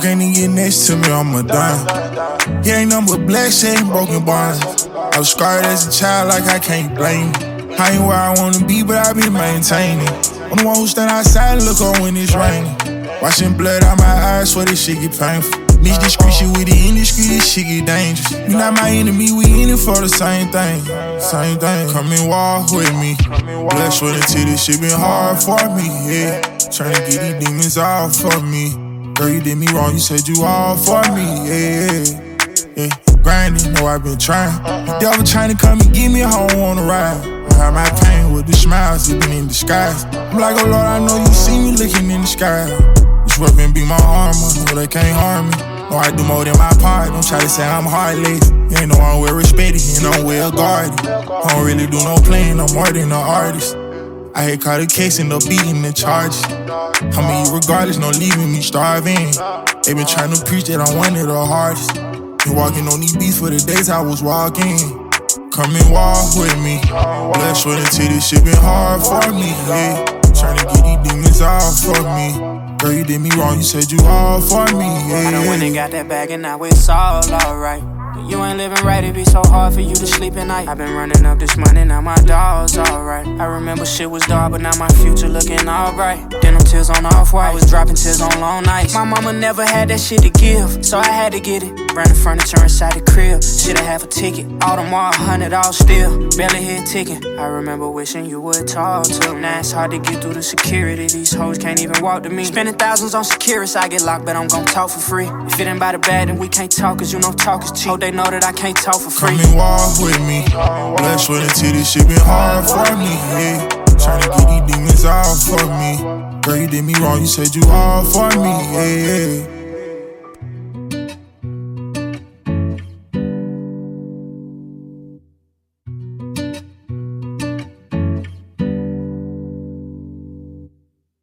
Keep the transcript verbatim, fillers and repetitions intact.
Cocaine and get next to me, I'm a dime. He ain't nothing but black shit and broken bonds. I was scarred as a child, like I can't blame me. I ain't where I wanna be, but I be maintaining. I'm the one who stand outside and look on when it's raining. Watching blood out my eyes, swear this shit get painful. Mix discreet shit with the industry, this shit get dangerous. You not my enemy, we in it for the same thing. Same thing. Come and walk with me. Blood, sweat, and tears, this shit been hard for me, yeah. Tryna get these demons off for me. Girl, you did me wrong, you said you all for me, yeah, yeah. Grinding, know I've been trying. The devil trying to come and get me home on the ride. I hide my pain with the smiles, it been in disguise. I'm like, oh Lord, I know you see me looking in the sky. This weapon be my armor, no, they can't harm me. No, I do more than my part, don't try to say I'm heartless. You ain't know I'm well respected, and I'm well guarded. I don't really do no playing, I'm more than an artist. I had caught a case and up beating the charges. I mean, regardless, no leaving me starving. They been trying to preach that I'm one of the hardest. Been walking on these beats for the days I was walking. Come and walk with me. Blood, sweat, and tears, this shit been hard for me, yeah. Tryna get these demons off for me. Girl, you did me wrong, you said you all for me, yeah. I done went and got that bag and now it's all alright. You ain't living right, it be so hard for you to sleep at night. I've been running up this money, now my dog's alright. I remember shit was dark, but now my future looking alright. Denim tears on off-white, I was dropping tears on long nights. My mama never had that shit to give, so I had to get it. Ran the furniture inside the crib, shit I have a ticket. Audemars, hundred all still, barely hit ticking. I remember wishing you would talk to me. Now it's hard to get through the security, these hoes can't even walk to me. Spending thousands on security, I get locked, but I'm gon' talk for free. If it ain't by the bag, then we can't talk, cause you know talk is cheap. They know that I can't talk for free. Come and walk with me. Blood, sweat, and tears, this shit been hard for me, yeah. Tryna get these demons off for me. Girl, you did me wrong, you said you all for me, yeah, yeah.